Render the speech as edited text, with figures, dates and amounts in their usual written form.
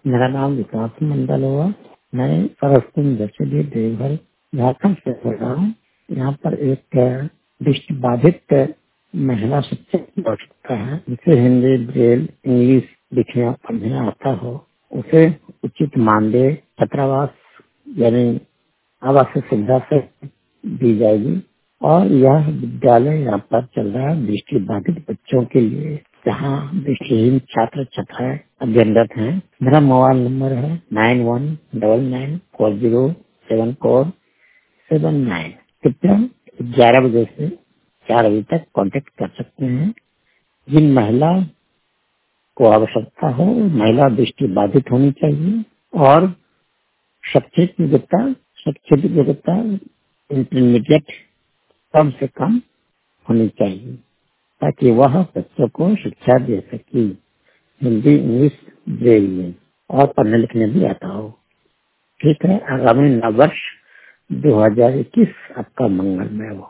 मेरा नाम विकास मंडल हुआ। मैं परस्पुर जैसे देवघर झारखंड से बोल रहा हूँ। यहाँ पर एक दृष्टि बाधित महिला शिक्षक की आवश्यकता है, जिसे हिंदी, ब्रेल, इंग्लिश लिखने और पढ़ने आता हो। उसे उचित मानदेय छात्रावास यानी आवासीय सुविधा से दी जाएगी। और यह विद्यालय यहाँ पर चल रहा है दृष्टि बाधित बच्चों के लिए, जहाँ दृष्टिहीन छात्र छात्राएं अध्ययनरत हैं। मेरा मोबाइल नंबर है 9199407479। कृपया 11 बजे से 4 बजे तक कांटेक्ट कर सकते हैं। जिन महिला को आवश्यकता हो, महिला दृष्टि बाधित होनी चाहिए और शैक्षिक योग्यता इंटरमीडिएट कम से कम होनी चाहिए, ताकि वह बच्चों को शिक्षा दे सके, हिंदी, इंग्लिश, ब्रेल में और पढ़ने लिखने भी आता हो। ठीक है। आगामी नववर्ष 2021 आपका मंगलमय हो।